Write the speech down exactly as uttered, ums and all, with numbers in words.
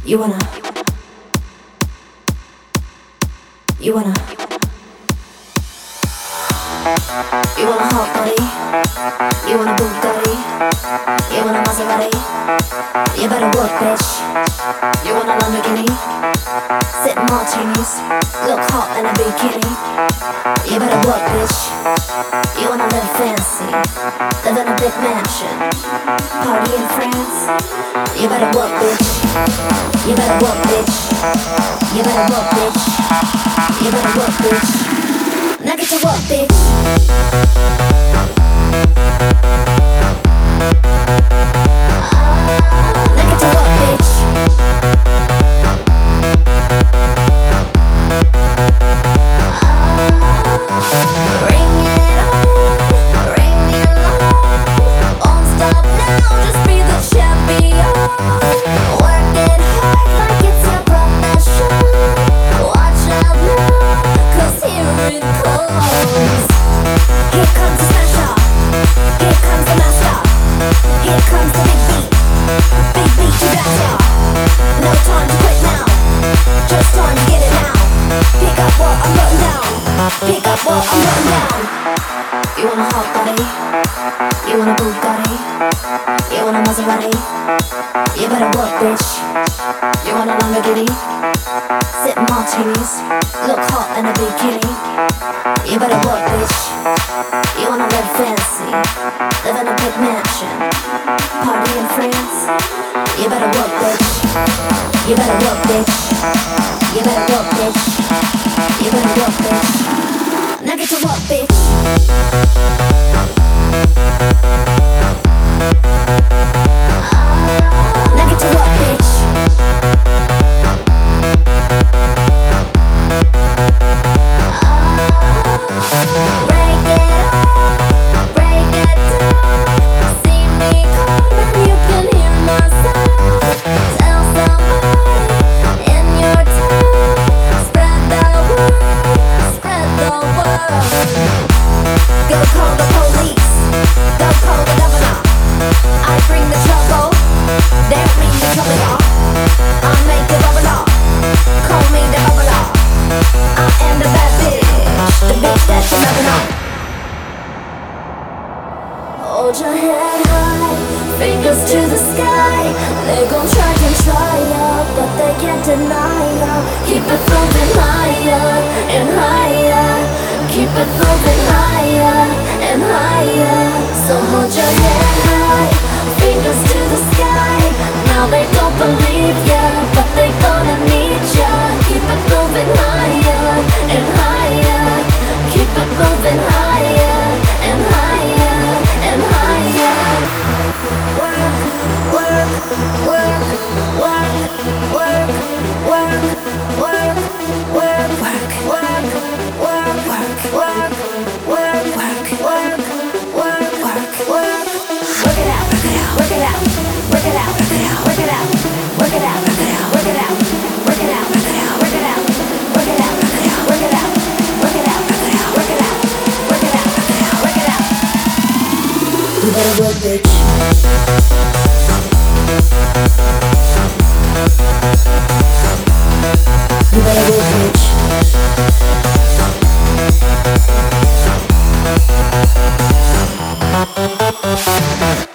You wanna, you wanna, you want a hot body, you want a Bugatti, you want a Maserati, you better work, bitch. You want a Lamborghini, sip martinis, look hot in a bikini. You better work, bitch. You wanna live fancy, live in a big mansion, party in France. You better work, bitch. You better work, bitch. You better work, bitch. You better work, bitch. Now get to work, bitch. Now get to work, bitch. Ring it on, ring the alarm. Won't stop now, just be the champion. Work it hard like it's your profession. Watch out now, 'cause here it comes. Here comes the smasher, here comes the master, here comes the big beat, big beat to blast ya. No time to quit now, just time to get it now. Pick up what I'm putting down, pick up what I'm putting down. You want a hot body, you want a Bugatti, you want a Maserati. You better work, bitch. You want a Lamborghini, sip martinis, look hot in a bikini. You better work, bitch. You wanna live fancy, live in a big mansion, party in France. You better work, bitch. You better work, bitch. You better work, bitch. You better work, bitch. Now get to work, bitch. Now get to work, bitch. Break it up, break it down. See me coming, you can hear my sound. Tell somebody in your town. Spread the word, spread the word. Go call the police, go call the governor. I bring the trouble, they bring the trouble, y'all. I make it bubble up, call me the bubbler. I am the bad bitch, the bitch that you're loving up. Hold your head high, fingers to the sky. They gon' try and try ya, but they can't deny ya. Keep it moving higher and higher. Keep it moving higher and higher. So hold your head high, fingers to the sky. Now they don't believe ya, but they gonna need ya. Keep it moving higher and higher. Keep it moving higher and higher and higher. Work, work, work, work, work, work, work, work, work, work, work, work, work, work, work, work, work, work, work. Work it out, work it out, work it out, work it out, work it out, work it out, work it out, work it out, work it out, work it out, work it out, work it out, work it out, work it out, work it out, work it out, work it out, work it out, work it out. You better work, bitch. You better work, bitch.